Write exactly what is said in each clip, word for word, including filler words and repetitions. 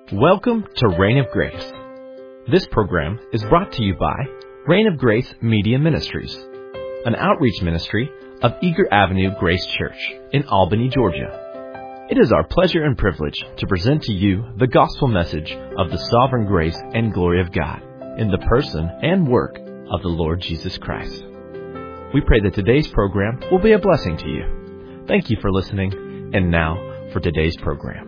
Welcome to Reign of Grace. This program is brought to you by Reign of Grace Media Ministries, an outreach ministry of Eager Avenue Grace Church in Albany, Georgia. It is our pleasure and privilege to present to you the gospel message of the sovereign grace and glory of God in the person and work of the Lord Jesus Christ. We pray that today's program will be a blessing to you. Thank you for listening, and now for today's program.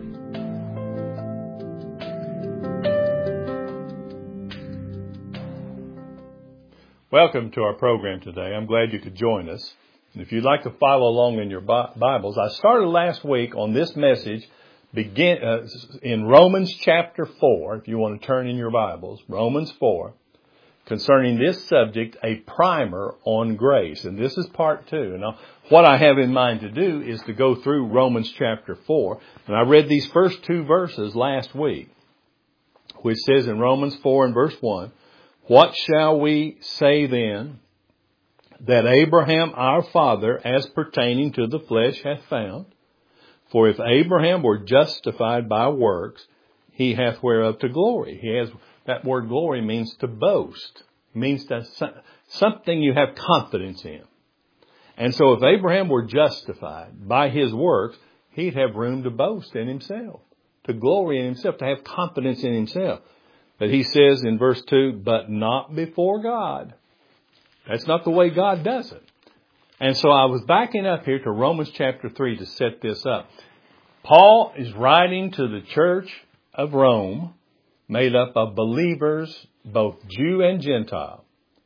Welcome to our program today. I'm glad you could join us. And if you'd like to follow along in your Bibles, I started last week on this message begin uh, in Romans chapter four, if you want to turn in your Bibles, Romans four, concerning this subject, a primer on grace. And this is part two. Now, what I have in mind to do is to go through Romans chapter four. And I read these first two verses last week, which says in Romans four and verse one, "What shall we say then that Abraham our father as pertaining to the flesh hath found? For if Abraham were justified by works, he hath whereof to glory." He has, that word glory means to boast. It means to, something you have confidence in. And so if Abraham were justified by his works, he'd have room to boast in himself, to glory in himself, to have confidence in himself. But he says in verse two, but not before God. That's not the way God does it. And so I was backing up here to Romans chapter three to set this up. Paul is writing to the church of Rome, made up of believers, both Jew and Gentile.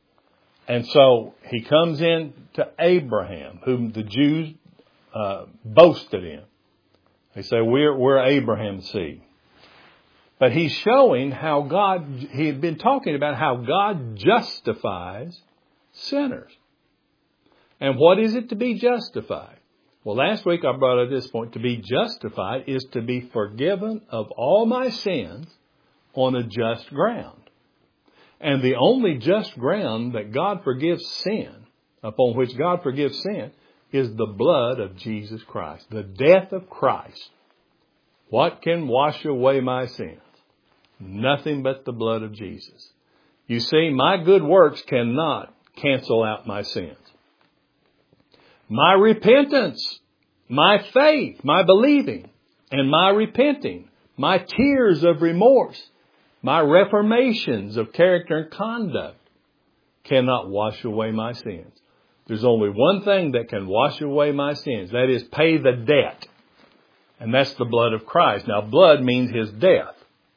And so he comes in to Abraham, whom the Jews uh, boasted in. They say, we're, we're Abraham's seed. But he's showing how God, he had been talking about how God justifies sinners. And what is it to be justified? Well, last week I brought up this point. To be justified is to be forgiven of all my sins on a just ground. And the only just ground that God forgives sin, upon which God forgives sin, is the blood of Jesus Christ, the death of Christ. What can wash away my sins? Nothing but the blood of Jesus. You see, my good works cannot cancel out my sins. My repentance, my faith, my believing, and my repenting, my tears of remorse, my reformations of character and conduct cannot wash away my sins. There's only one thing that can wash away my sins. That is, pay the debt. And that's the blood of Christ. Now, blood means His death.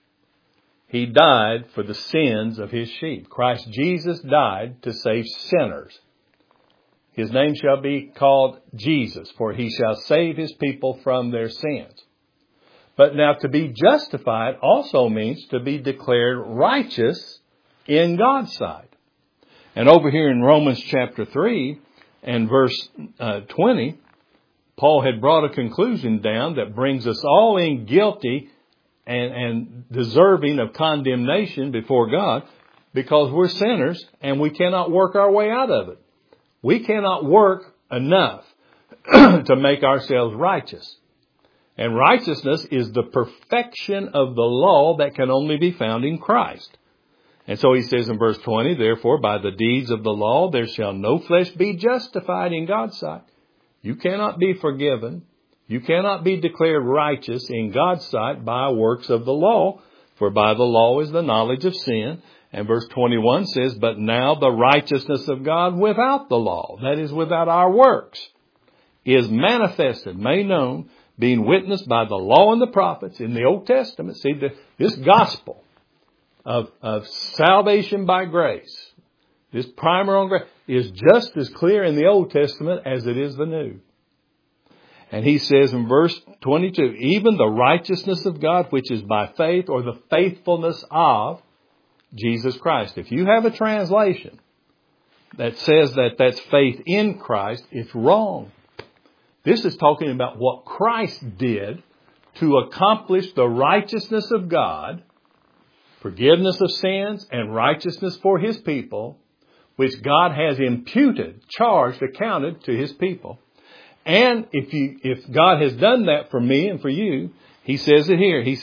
He died for the sins of His sheep. Christ Jesus died to save sinners. His name shall be called Jesus, for He shall save His people from their sins. But now to be justified also means to be declared righteous in God's sight. And over here in Romans chapter three and verse uh, twenty, Paul had brought a conclusion down that brings us all in guilty And, and deserving of condemnation before God, because we're sinners and we cannot work our way out of it. We cannot work enough to make ourselves righteous. And righteousness is the perfection of the law that can only be found in Christ. And so he says in verse twenty, therefore by the deeds of the law there shall no flesh be justified in God's sight. You cannot be forgiven. You cannot be declared righteous in God's sight by works of the law, for by the law is the knowledge of sin. And verse twenty-one says, but now the righteousness of God without the law, that is without our works, is manifested, made known, being witnessed by the law and the prophets in the Old Testament. See, the, this gospel of, of salvation by grace, this primer on grace, is just as clear in the Old Testament as it is the New. And he says in verse twenty-two, even the righteousness of God, which is by faith, or the faithfulness of Jesus Christ. If you have a translation that says that that's faith in Christ, it's wrong. This is talking about what Christ did to accomplish the righteousness of God, forgiveness of sins, and righteousness for His people, which God has imputed, charged, accounted to His people. And if you, if God has done that for me and for you, He says it here. He says,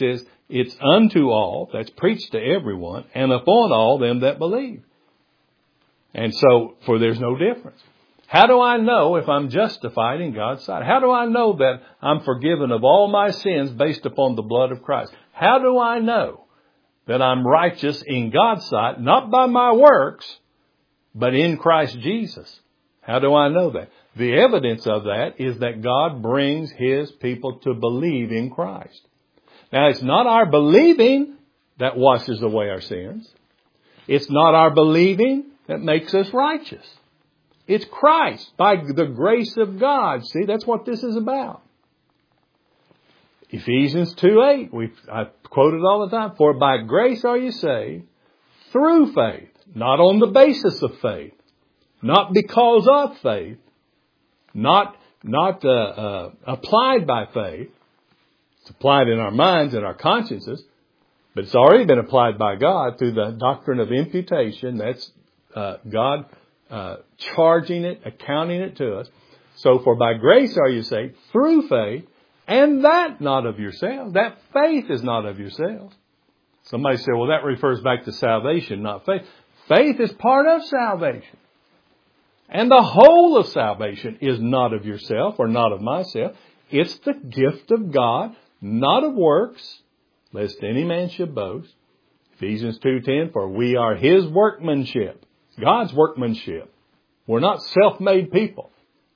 It's unto all, that's preached to everyone, and upon all them that believe. And so, for there's no difference. How do I know if I'm justified in God's sight? How do I know that I'm forgiven of all my sins based upon the blood of Christ? How do I know that I'm righteous in God's sight, not by my works, but in Christ Jesus? How do I know that? The evidence of that is that God brings His people to believe in Christ. Now, it's not our believing that washes away our sins. It's not our believing that makes us righteous. It's Christ, by the grace of God. See, that's what this is about. Ephesians two eight, we I quote it all the time. For by grace are you saved through faith, not on the basis of faith, not because of faith, not not uh, uh, applied by faith. It's applied in our minds and our consciences, but it's already been applied by God through the doctrine of imputation. That's uh, God uh, charging it, accounting it to us. So, for by grace are you saved through faith, and that not of yourselves. That faith is not of yourselves. Somebody said, well, that refers back to salvation, not faith. Faith is part of salvation. And the whole of salvation is not of yourself or not of myself. It's the gift of God, not of works, lest any man should boast. Ephesians two ten, for we are His workmanship, God's workmanship. We're not self-made people.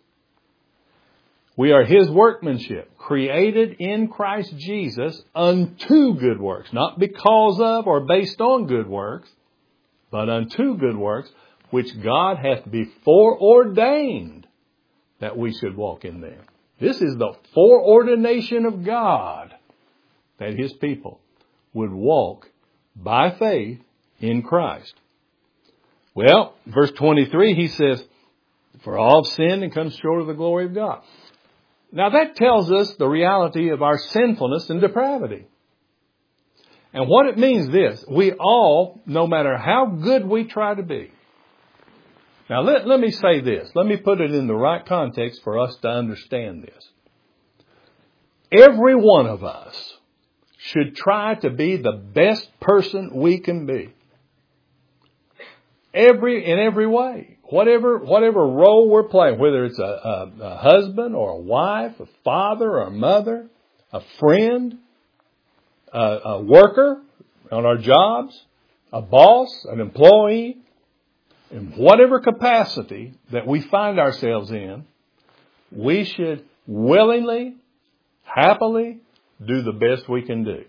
We are His workmanship, created in Christ Jesus unto good works, not because of or based on good works, but unto good works, which God hath before ordained that we should walk in them. This is the foreordination of God, that His people would walk by faith in Christ. Well, verse twenty-three, he says, for all have sinned and come short of the glory of God. Now that tells us the reality of our sinfulness and depravity. And what it means this, we all, no matter how good we try to be. Now let, let me say this. Let me put it in the right context for us to understand this. Every one of us should try to be the best person we can be. Every, in every way. Whatever, whatever role we're playing, whether it's a, a, a husband or a wife, a father or a mother, a friend, a, a worker on our jobs, a boss, an employee, in whatever capacity that we find ourselves in, we should willingly, happily do the best we can do.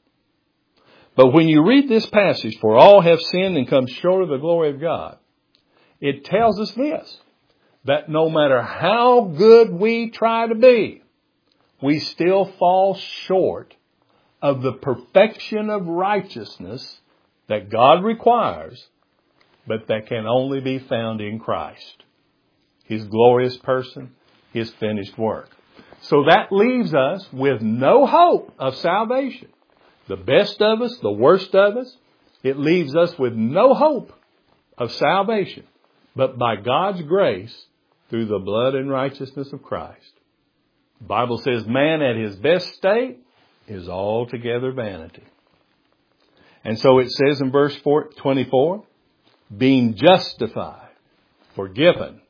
But when you read this passage, for all have sinned and come short of the glory of God, it tells us this, that no matter how good we try to be, we still fall short of the perfection of righteousness that God requires, but that can only be found in Christ, His glorious person, His finished work. So that leaves us with no hope of salvation. The best of us, the worst of us, it leaves us with no hope of salvation, but by God's grace through the blood and righteousness of Christ. The Bible says man at his best state is altogether vanity. And so it says in verse twenty-four, being justified, forgiven,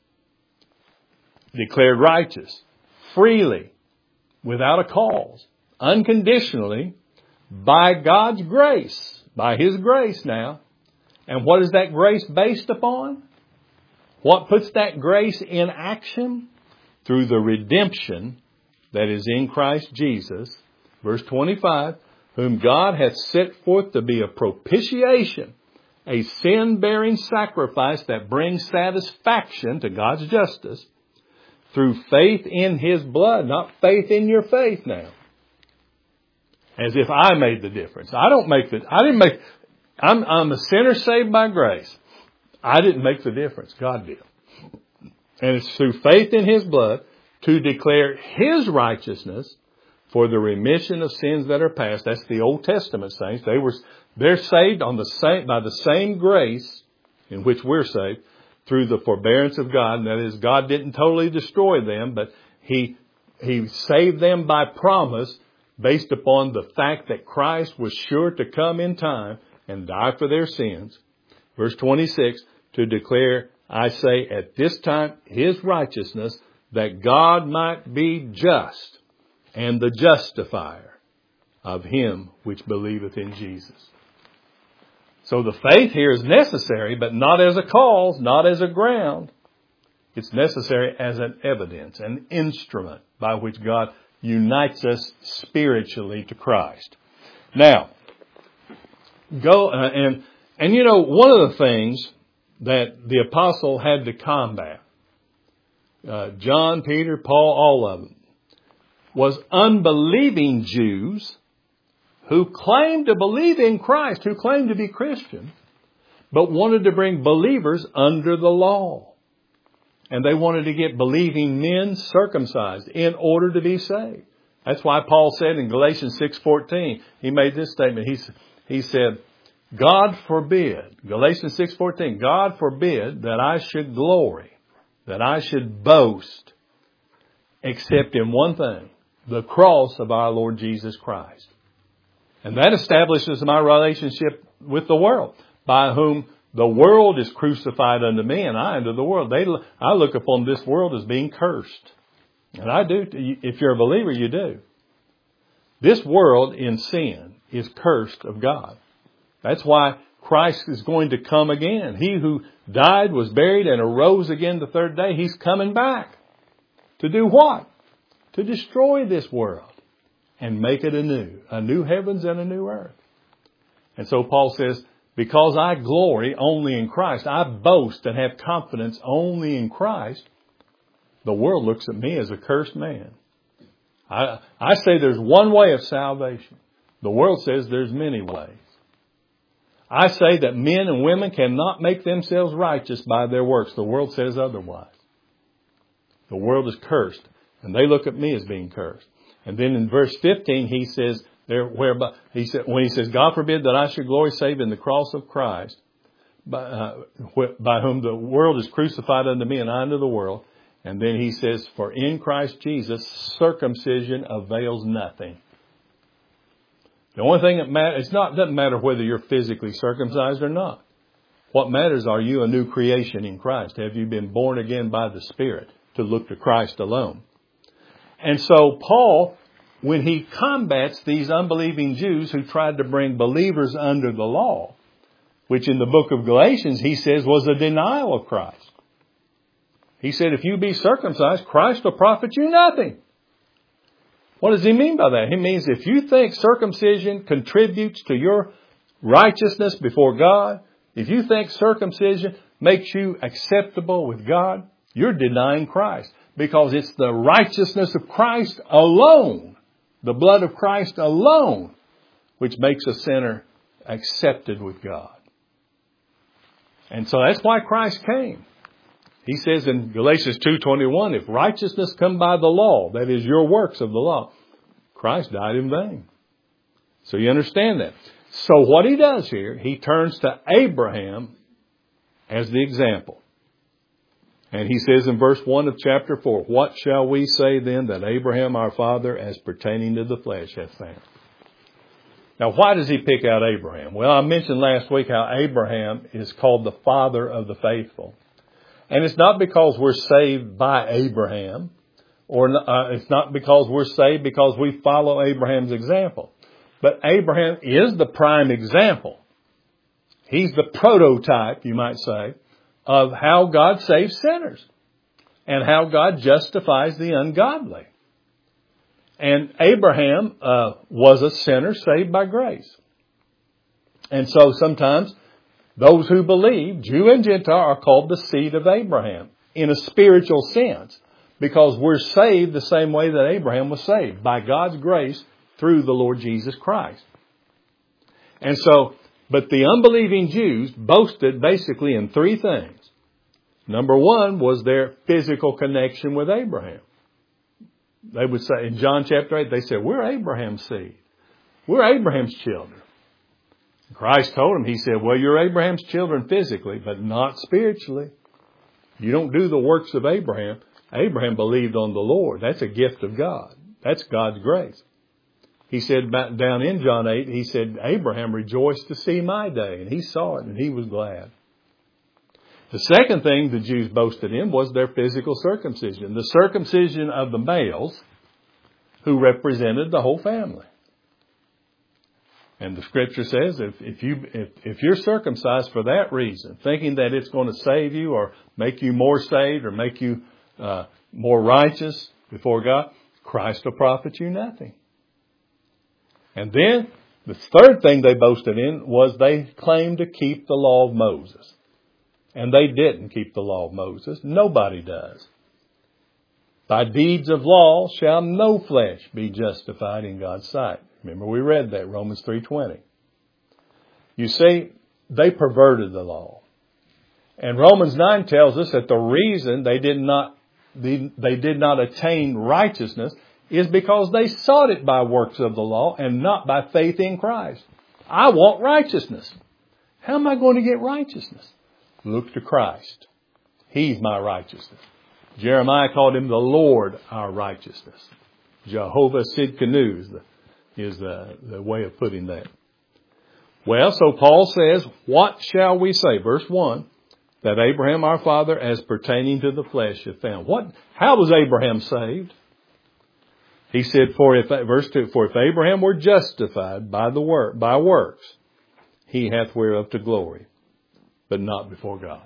declared righteous, freely, without a cause, unconditionally, by God's grace, by His grace now. And what is that grace based upon? What puts that grace in action? Through the redemption that is in Christ Jesus. Verse twenty-five, whom God hath set forth to be a propitiation, a sin-bearing sacrifice that brings satisfaction to God's justice through faith in His blood, not faith in your faith now. As if I made the difference. I don't make the, I didn't make, I'm, I'm a sinner saved by grace. I didn't make the difference. God did. And it's through faith in His blood to declare His righteousness for the remission of sins that are past. That's the Old Testament saints. They were, they're saved on the same, by the same grace in which we're saved through the forbearance of God. And that is, God didn't totally destroy them, but He, He saved them by promise based upon the fact that Christ was sure to come in time and die for their sins. Verse twenty-six, to declare, I say, at this time, his righteousness, that God might be just and the justifier of him which believeth in Jesus. So the faith here is necessary, but not as a cause, not as a ground. It's necessary as an evidence, an instrument by which God unites us spiritually to Christ. Now, go uh, and and you know, one of the things that the apostle had to combat, uh, John, Peter, Paul, all of them, was unbelieving Jews who claimed to believe in Christ, who claimed to be Christian, but wanted to bring believers under the law. And they wanted to get believing men circumcised in order to be saved. That's why Paul said in Galatians six fourteen, he made this statement. He, he said, God forbid, Galatians six fourteen, God forbid that I should glory, that I should boast, except in one thing, the cross of our Lord Jesus Christ. And that establishes my relationship with the world, by whom the world is crucified unto me and I unto the world. They, I look upon this world as being cursed. And I do. If you're a believer, you do. This world in sin is cursed of God. That's why Christ is going to come again. He who died, was buried, and arose again the third day, he's coming back. To do what? To destroy this world and make it anew. A new heavens and a new earth. And so Paul says, because I glory only in Christ, I boast and have confidence only in Christ, the world looks at me as a cursed man. I, I say there's one way of salvation. The world says there's many ways. I say that men and women cannot make themselves righteous by their works. The world says otherwise. The world is cursed, and they look at me as being cursed. And then in verse fifteen, he says, there, whereby he said, when he says, God forbid that I should glory save in the cross of Christ, by, uh, wh- by whom the world is crucified unto me and I unto the world. And then he says, for in Christ Jesus, circumcision avails nothing. The only thing that matters, it's not, doesn't matter whether you're physically circumcised or not. What matters, are you a new creation in Christ? Have you been born again by the Spirit to look to Christ alone? And so Paul, when he combats these unbelieving Jews who tried to bring believers under the law, which in the book of Galatians he says was a denial of Christ. He said, if you be circumcised, Christ will profit you nothing. What does he mean by that? He means if you think circumcision contributes to your righteousness before God, if you think circumcision makes you acceptable with God, you're denying Christ. Because it's the righteousness of Christ alone, the blood of Christ alone, which makes a sinner accepted with God. And so that's why Christ came. He says in Galatians two twenty-one, if righteousness come by the law, that is your works of the law, Christ died in vain. So you understand that. So what he does here, he turns to Abraham as the example. And he says in verse one of chapter four, what shall we say then that Abraham our father as pertaining to the flesh hath found? Now why does he pick out Abraham? Well, I mentioned last week how Abraham is called the father of the faithful. And it's not because we're saved by Abraham, or uh, it's not because we're saved because we follow Abraham's example. But Abraham is the prime example. He's the prototype, you might say, of how God saves sinners and how God justifies the ungodly. And Abraham uh, was a sinner saved by grace. And so sometimes those who believe, Jew and Gentile, are called the seed of Abraham in a spiritual sense, because we're saved the same way that Abraham was saved, by God's grace through the Lord Jesus Christ. And so, but the unbelieving Jews boasted basically in three things. Number one was their physical connection with Abraham. They would say, in John chapter eight, they said, we're Abraham's seed. We're Abraham's children. Christ told them, he said, well, you're Abraham's children physically, but not spiritually. You don't do the works of Abraham. Abraham believed on the Lord. That's a gift of God. That's God's grace. he said back down in John eight, he said, Abraham rejoiced to see my day. And he saw it and he was glad. The second thing the Jews boasted in was their physical circumcision. The circumcision of the males who represented the whole family. And the scripture says if, if, you, if, if you're circumcised for that reason, thinking that it's going to save you or make you more saved or make you uh, more righteous before God, Christ will profit you nothing. And then the third thing they boasted in was they claimed to keep the law of Moses. And they didn't keep the law of Moses. Nobody does. By deeds of law shall no flesh be justified in God's sight. Remember we read that, Romans three twenty. You see, they perverted the law. And Romans nine tells us that the reason they did not, they, they did not attain righteousness is because they sought it by works of the law and not by faith in Christ. I want righteousness. How am I going to get righteousness? Look to Christ. He's my righteousness. Jeremiah called him the Lord our righteousness. Jehovah Sidkenu is the, is the, the way of putting that. Well, so Paul says, what shall we say? Verse one, that Abraham our father as pertaining to the flesh hath found. What? How was Abraham saved? He said, for if, verse two, for if Abraham were justified by the work, by works, he hath whereof to glory, but not before God.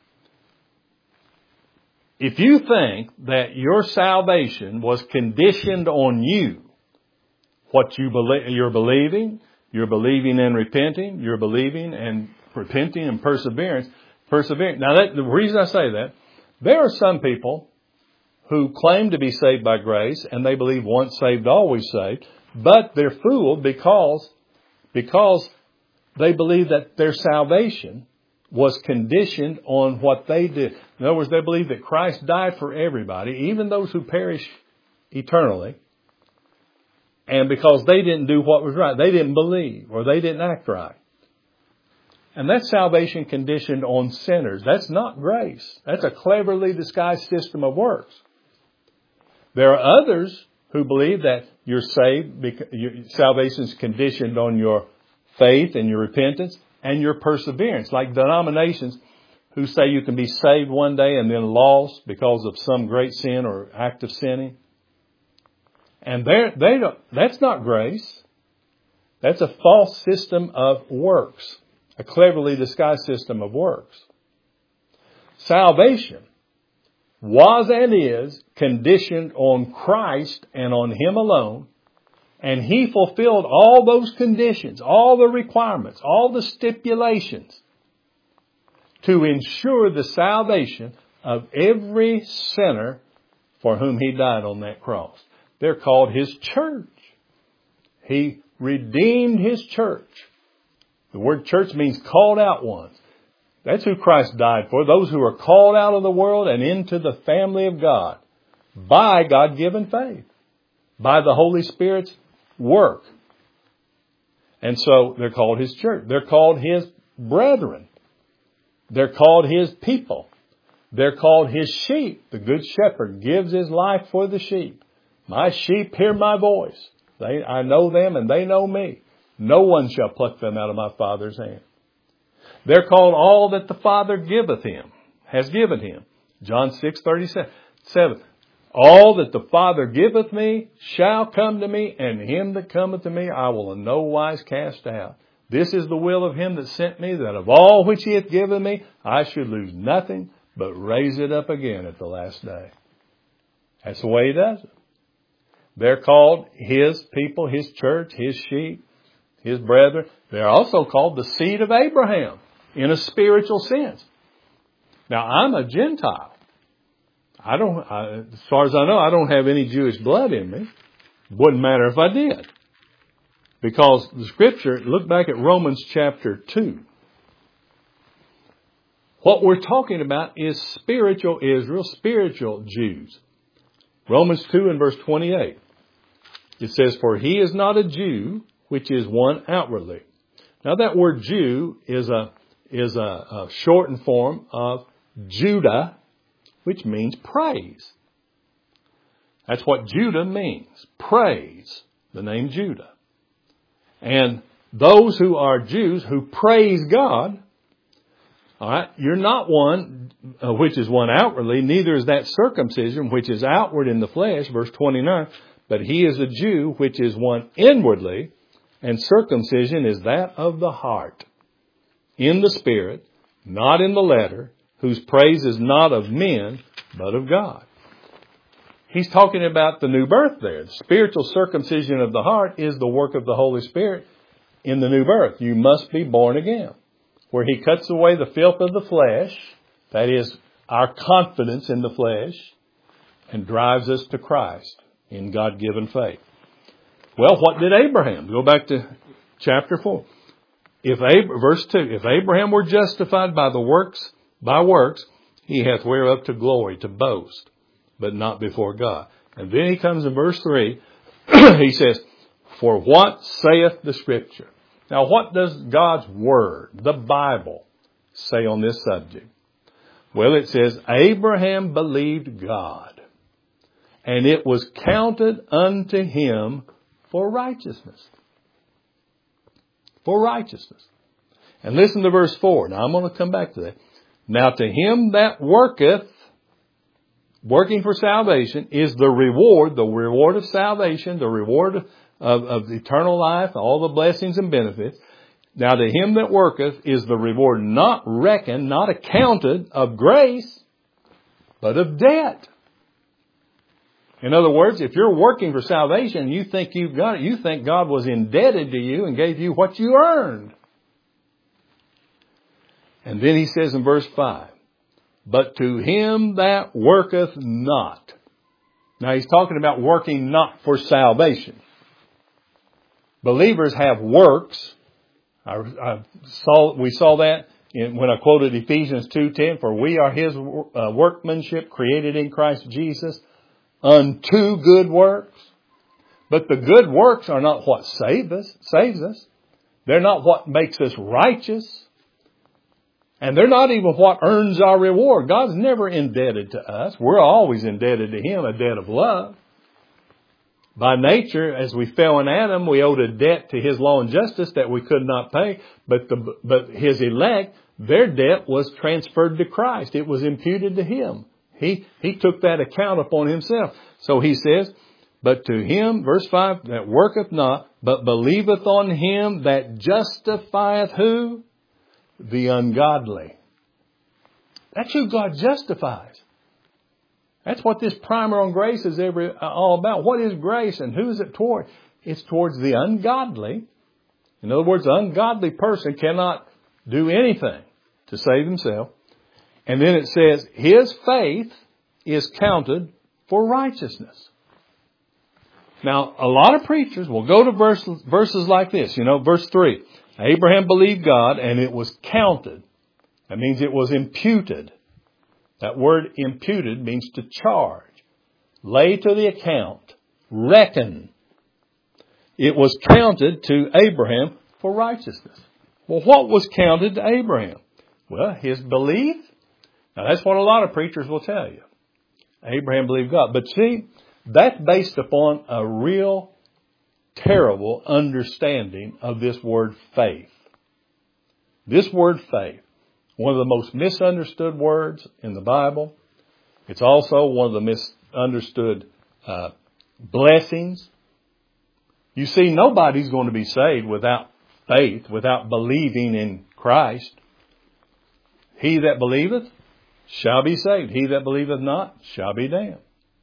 If you think that your salvation was conditioned on you, what you believe, you're believing, you're believing and repenting, you're believing and repenting and perseverance, persevering. Now, that, the reason I say that, there are some people who claim to be saved by grace and they believe once saved, always saved, but they're fooled because, because they believe that their salvation was conditioned on what they did. In other words, they believe that Christ died for everybody, even those who perish eternally. And because they didn't do what was right, they didn't believe or they didn't act right. And that's salvation conditioned on sinners. That's not grace. That's a cleverly disguised system of works. There are others who believe that you're saved, because your salvation is conditioned on your faith and your repentance and your perseverance, like denominations who say you can be saved one day and then lost because of some great sin or act of sinning. And they don't, that's not grace. That's a false system of works, a cleverly disguised system of works. Salvation was and is conditioned on Christ and on Him alone. And He fulfilled all those conditions, all the requirements, all the stipulations to ensure the salvation of every sinner for whom He died on that cross. They're called His church. He redeemed His church. The word church means called out ones. That's who Christ died for, those who are called out of the world and into the family of God by God-given faith, by the Holy Spirit's work. And so they're called His church. They're called His brethren. They're called His people. They're called His sheep. The good shepherd gives his life for the sheep. My sheep hear my voice. They, I know them and they know me. No one shall pluck them out of my Father's hand. They're called all that the Father giveth Him, has given Him. John six thirty-seven. All that the Father giveth me shall come to me, and him that cometh to me I will in no wise cast out. This is the will of Him that sent me, that of all which He hath given me, I should lose nothing, but raise it up again at the last day. That's the way He does it. They're called His people, His church, His sheep, His brethren. They're also called the seed of Abraham in a spiritual sense. Now, I'm a Gentile. I don't, I, as far as I know, I don't have any Jewish blood in me. Wouldn't matter if I did. Because the Scripture, look back at Romans chapter two. What we're talking about is spiritual Israel, spiritual Jews. Romans two and verse twenty-eight. It says, for he is not a Jew, which is one outwardly. Now that word Jew is a, is a, a shortened form of Judah, which means praise. That's what Judah means. Praise. the name Judah. And those who are Jews who praise God, all right, you're not one uh, which is one outwardly, neither is that circumcision which is outward in the flesh, verse twenty-nine, but he is a Jew which is one inwardly, and circumcision is that of the heart, in the spirit, not in the letter, whose praise is not of men, but of God. He's talking about the new birth there. The spiritual circumcision of the heart is the work of the Holy Spirit in the new birth. You must be born again. Where he cuts away the filth of the flesh, that is our confidence in the flesh, and drives us to Christ in God-given faith. Well, what did Abraham? Go back to chapter four. If Ab- verse two, if Abraham were justified by the works, by works, he hath whereof to glory, to boast, but not before God. And then he comes in verse three, he says, for what saith the Scripture? Now, what does God's Word, the Bible, say on this subject? Well, it says, Abraham believed God, and it was counted unto him for righteousness. For righteousness. And listen to verse four. Now, I'm going to come back to that. Now, to him that worketh, working for salvation, is the reward, the reward of salvation, the reward of Of, of eternal life, all the blessings and benefits. Now to him that worketh is the reward not reckoned, not accounted of grace, but of debt. In other words, if you're working for salvation and you think you've got it, you think God was indebted to you and gave you what you earned. And then he says in verse five, but to him that worketh not. Now he's talking about working not for salvation. Believers have works. I, I saw, we saw that in, when I quoted Ephesians two ten, for we are his uh, workmanship created in Christ Jesus unto good works. But the good works are not what save us, saves us. They're not what makes us righteous. And they're not even what earns our reward. God's never indebted to us. We're always indebted to him, a debt of love. By nature, as we fell in Adam, we owed a debt to his law and justice that we could not pay. But the, but his elect, their debt was transferred to Christ. It was imputed to him. He, he took that account upon himself. So he says, but to him, verse five, that worketh not, but believeth on him that justifieth who? The ungodly. That's who God justifies. That's what this primer on grace is every, all about. What is grace and who is it toward? It's towards the ungodly. In other words, the ungodly person cannot do anything to save himself. And then it says, his faith is counted for righteousness. Now, a lot of preachers will go to verses, verses like this. You know, verse three. Abraham believed God and it was counted. That means it was imputed. That word imputed means to charge, lay to the account, reckon. It was counted to Abraham for righteousness. Well, what was counted to Abraham? Well, his belief. Now, that's what a lot of preachers will tell you. Abraham believed God. But see, that's based upon a real terrible understanding of this word faith. This word faith. One of the most misunderstood words in the Bible. It's also one of the misunderstood uh, blessings. You see, nobody's going to be saved without faith, without believing in Christ. He that believeth shall be saved. He that believeth not shall be damned.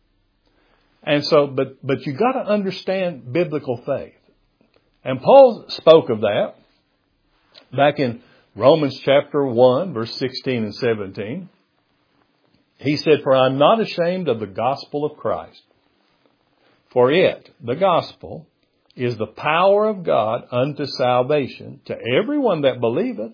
And so, but, but you got to understand biblical faith. And Paul spoke of that back in Romans chapter one, verse sixteen and seventeen. He said, for I am not ashamed of the gospel of Christ. For it, the gospel, is the power of God unto salvation to everyone that believeth.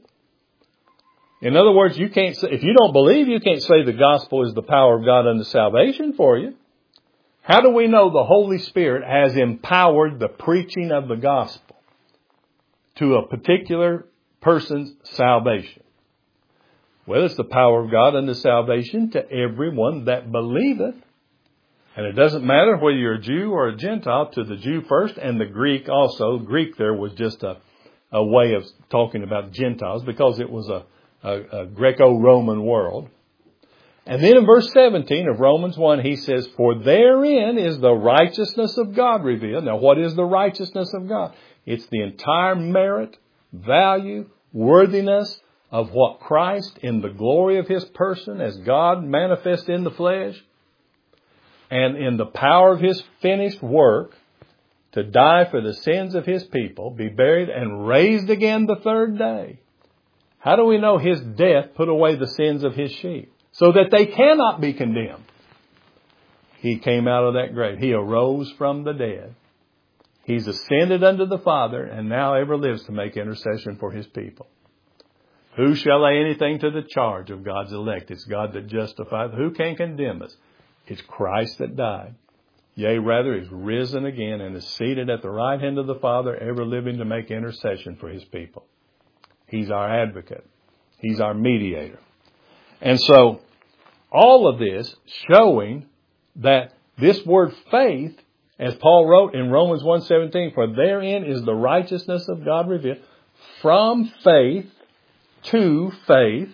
In other words, you can't say, if you don't believe, you can't say the gospel is the power of God unto salvation for you. How do we know the Holy Spirit has empowered the preaching of the gospel to a particular person's salvation? Well, it's the power of God unto salvation to everyone that believeth. And it doesn't matter whether you're a Jew or a Gentile, to the Jew first and the Greek also. Greek there was just a, a way of talking about Gentiles because it was a, a, a Greco-Roman world. And then in verse seventeen of Romans one, he says, for therein is the righteousness of God revealed. Now, what is the righteousness of God? It's the entire merit, value, worthiness of what Christ in the glory of His person as God manifest in the flesh and in the power of His finished work to die for the sins of His people, be buried and raised again the third day. How do we know His death put away the sins of His sheep? So that they cannot be condemned. He came out of that grave. He arose from the dead. He's ascended unto the Father and now ever lives to make intercession for His people. Who shall lay anything to the charge of God's elect? It's God that justifieth. Who can condemn us? It's Christ that died. Yea, rather, is risen again and is seated at the right hand of the Father, ever living to make intercession for His people. He's our advocate. He's our mediator. And so, all of this showing that this word faith, as Paul wrote in Romans one seventeen, for therein is the righteousness of God revealed, from faith to faith,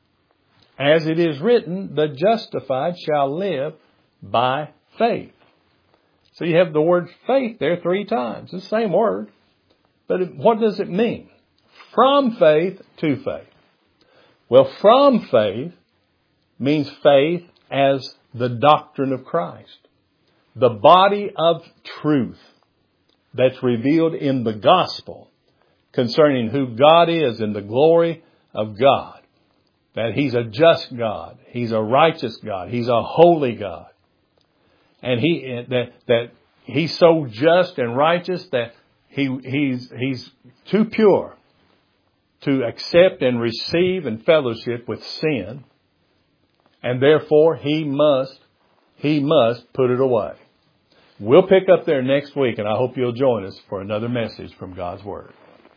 as it is written, the justified shall live by faith. So you have the word faith there three times. It's the same word. But what does it mean? From faith to faith. Well, from faith means faith as the doctrine of Christ. The body of truth that's revealed in the gospel concerning who God is and the glory of God. That He's a just God. He's a righteous God. He's a holy God. And he that that He's so just and righteous that he he's he's too pure to accept and receive and fellowship with sin. And therefore he must he must put it away. We'll pick up there next week, and I hope you'll join us for another message from God's Word.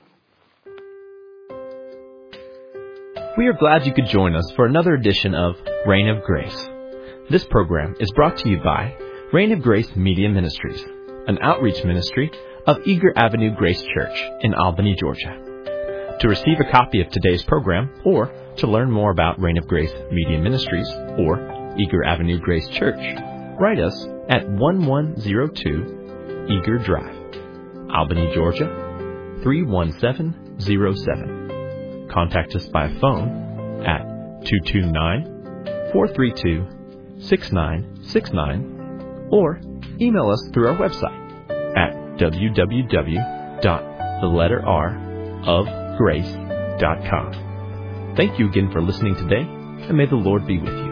We are glad you could join us for another edition of Reign of Grace. This program is brought to you by Reign of Grace Media Ministries, an outreach ministry of Eager Avenue Grace Church in Albany, Georgia. To receive a copy of today's program or to learn more about Reign of Grace Media Ministries or Eager Avenue Grace Church, write us at one one zero two Eager Drive, Albany, Georgia three one seven zero seven. Contact us by phone at two two nine, four three two, six nine six nine or email us through our website at w w w dot the letter r of grace dot com. Thank you again for listening today, and may the Lord be with you.